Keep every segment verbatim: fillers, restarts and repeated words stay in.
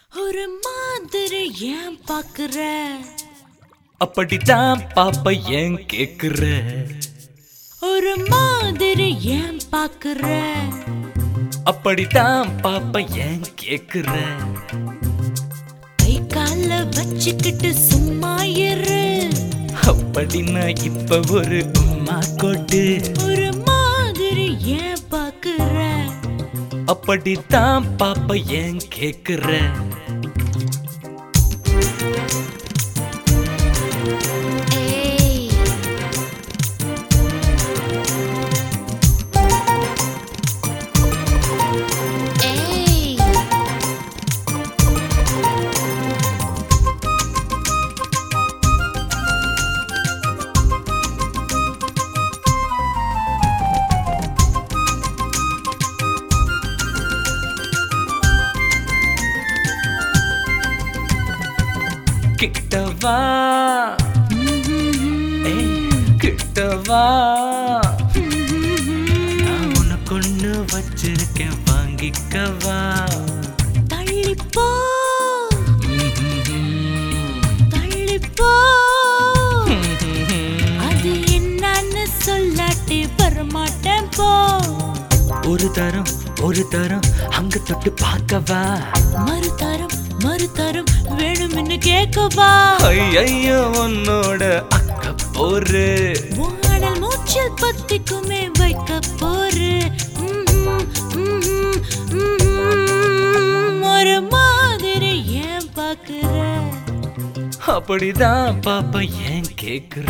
ஒரு மாதிரி ஏன் பாக்குற? அப்படித்தான் பாப்ப ஏன் கேக்குற? ஒரு மாதிரி ஏன் பாக்குற? அப்படித்தான் பாப்ப ஏன் கேக்குற? கை கால வச்சுக்கிட்டு சும்மா இரு. அப்படின்னா இப்ப ஒரு உம்மா கொட்டு. ஒரு மாதிரி ஏன் பாக்குற? அப்படித்தான் பாப்ப ஏன் கேக்குற? கிட்டவா கிட்டவா, நான் உனக்கு ஒண்ணு வச்சிருக்கேன் வாங்கிக்கவா. தள்ளிப்போ தள்ளிப்போ, அது என்னன்னு சொல்லாட்டி வரமாட்டேன் போ. ஒரு தரம் ஒரு தரம் அங்க தொட்டு பார்க்கவா. மறுதரம் மறுதரம் வேணும்னு கேட்கவா. ஐயோ உன்னோட அக்க போரு, வாடல் மூச்சில் பத்திக்குமே வைக்க போரு. ஒரு மாதிரி ஏன் பாக்குற? அப்படிதான் பாப்ப ஏன் கேக்குற?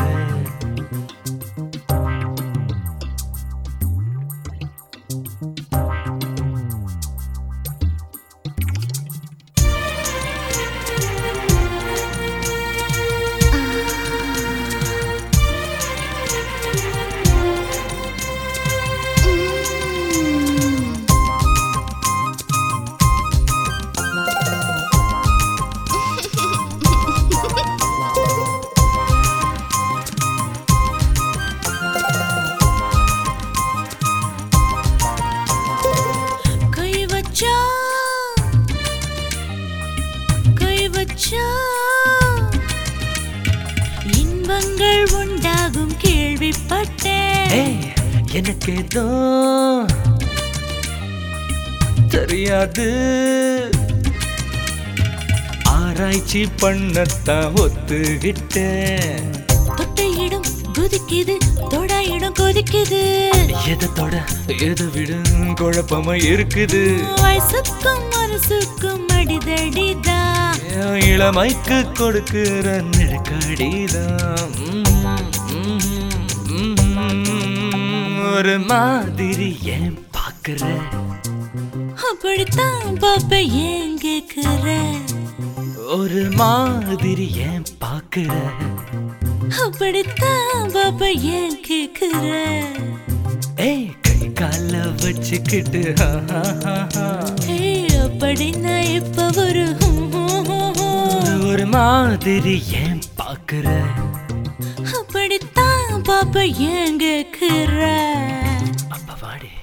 இன்பங்கள் உண்டாகும் கேள்விப்பட்டேன். எனக்கு ஏதோ தெரியாது, ஆராய்ச்சி பண்ணத்தான் ஒத்துக்கிட்டேன். தொட்டையிடம் கொதிக்குது, தொடையிடம் கொதிக்குது. எதை தொட எதை விட குழப்பமா இருக்குது. வயசுக்கும் மனசுக்கும் அடிதடிதான், இளமைக்கு கொடுக்கிற நெருக்கடிதான். ஒரு மாதிரி ஏன் பாக்குற? அப்படித்தான் பாப்ப ஏன் கேக்குற? ஒரு மாதிரி ஏன் பாக்குற? அப்படித்தான் பாப்ப ஏன் கேக்குற? ஏய் கை கால வச்சுக்கிட்டு அப்படின்னா இப்ப ஒரு ஒரு மாதிரி ஏன் பாக்குற? அப்படித்தான் பாப்ப ஏன் கேக்குற? அப்ப வாடி.